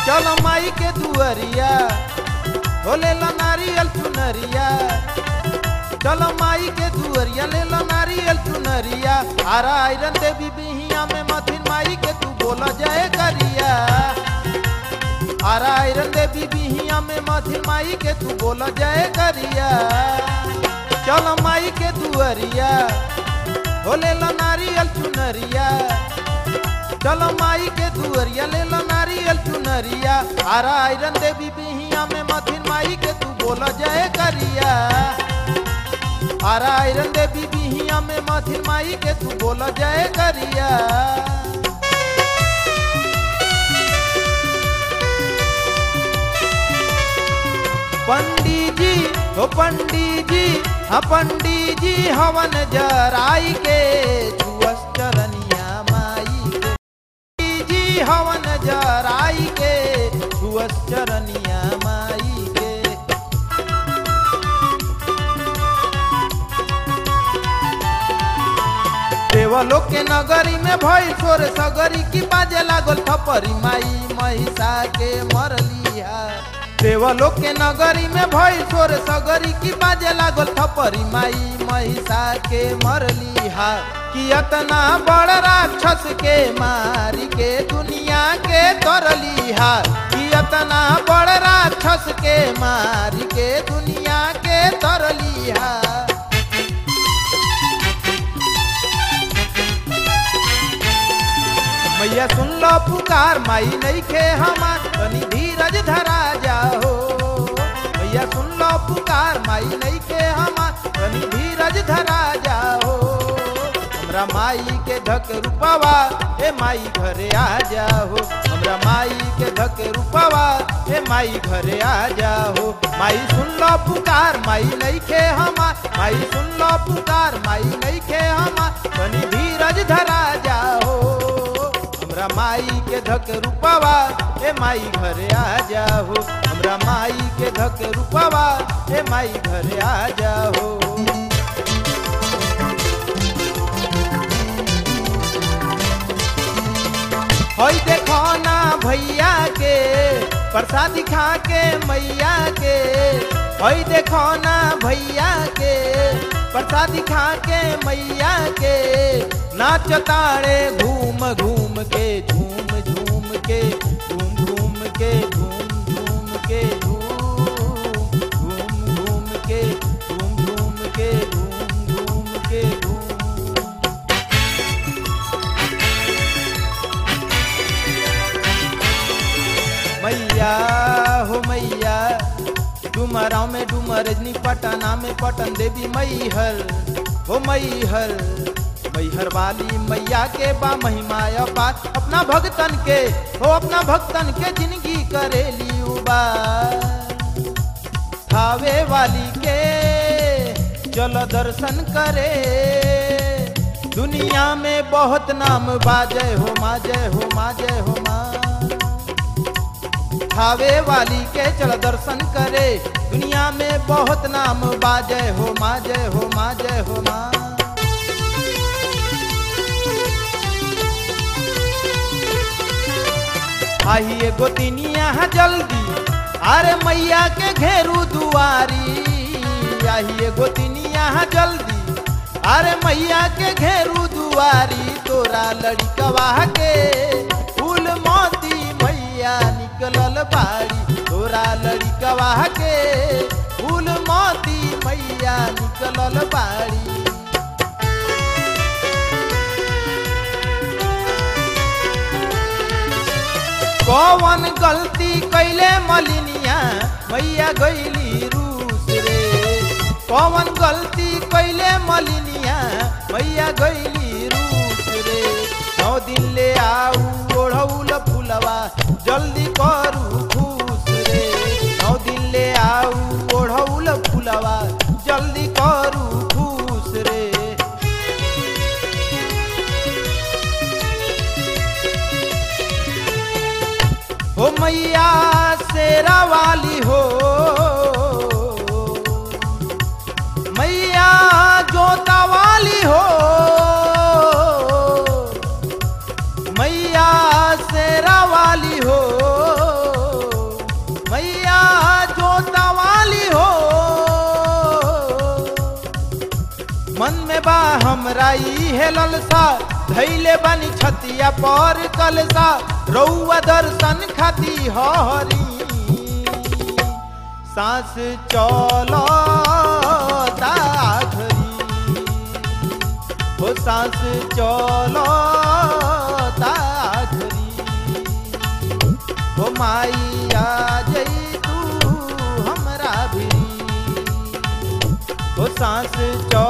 चलो माई के दुअरिया ले लो नारियल चुनरिया। चलो माई के दुअरिया ले लो नारियल चुनरिया। आरा आयरन देवी बिहिया में मथिन माई के तू बोला जय करिया। आरा आयरन देवी बिहिया में मथिन माई के तू बोला जय करिया। चलो माई के दुअरिया ले लो नारियल चुनरिया। चलो माई के दुअरिया ले लो नारियल चुनरिया। आरा आयरन देवी बिहिया में मथिन माई के तू बोला जय करिया। आरा आयरन देवी बिहिया में मथिन माई के तू बोला जय करिया। पंडित जी हो पंडित जी, हाँ पंडित जी हवन जराई के छुअस चरनिया माई के। पंडित जी हवन जराई के छुअस चरनिया माई के। देवलोक के नगरी में भइल सोर सगरी की बाजे लागल थपरी माई महिषा के मरलिया। देवलोक के नगरी में भइल सोर सगरी की बाजे लागल थपरी माई महिषा के मरलिहा। कि अतना बड़ राक्षस के मारी के दुनिया के तरलिहा। कि अतना बड़ राक्षस के मारी के दुनिया के तरलिहा। मैया सुन लो पुकार माई नहीं खे हमार तनी धीरज धरा जाओ। मैया सुन लो पुकार माई नहीं खे हमार तनी धीरज धरा जाओ। हमरा माई के धक रूपवा ए माई घरे आ जाओ। हमरा माई के धक रूपवा ए माई घरे आ जाओ। माई सुन लो पुकार माई नहीं खे हमार। माई सुन लो पुकार माई नहीं खे हमार तनी धीरज धरा जाओ। हमरा माई के धक रूपवा ए माई घरे आ जाओ। हमरा माई के धक रूपवा ए माई घरे आ जाओ। होई देखो ना भैया के प्रसादी खा के मैया के। होई देखो ना भैया के प्रसादी खा के मैया के। नाच ताड़े घूम घूम के झूम झूम के घूम घूम के घूम घूम के घूम घूम के घूम घूम के घूम घूम के घूम। मैया हो मैया डुमराव में डुमरजनी पटना में पटन देवी मैहर हो मैहर। मैहर वाली मैया के बा महिमा अपार। अपना भक्तन के हो अपना भक्तन के जिंदगी करेली उबार। थावे वाली के चलो दर्शन करे। दुनिया में बहुत नाम बाजय हो माँ जय हो माँ जय हो माँ। थावे वाली के चल दर्शन करे। दुनिया में बहुत नाम बाजय हो माँ जय हो माँ जय हो माँ। आइए गोतिनिया जल्दी अरे मैया के घेरू दुआरी। आइए गोतिनिया जल्दी अरे मैया के घेरू दुआरी। तोरा लड़कवा के फूल मोती मैया निकलल बाड़ी। तोरा लड़कवा के फूल मोती मैया निकलल बाड़ी। कौन गलती कैले मलिनिया मैया गईली रूस रे। कौन गलती कैले मलिनिया मैया गईली रूस रे। 9 दिन ले आऊ ओढ़ौल फुलवा जल्दी करू खुश रे। 9 दिन ले आऊ ओढ़ौल फुलवा जल्दी करू खुश रे। हो मैया शेरा वाली हो मैया जोता वाली हो। मैया शेरा वाली हो मन में बा हमरा इहे ललसा धैले बानी छतिया पर कलसा रउआ दर्शन खाती हरी सांस चलो आखरी हो सांस चलो आखरी हो माई आ जई तू हमरा भी हो सांस चलो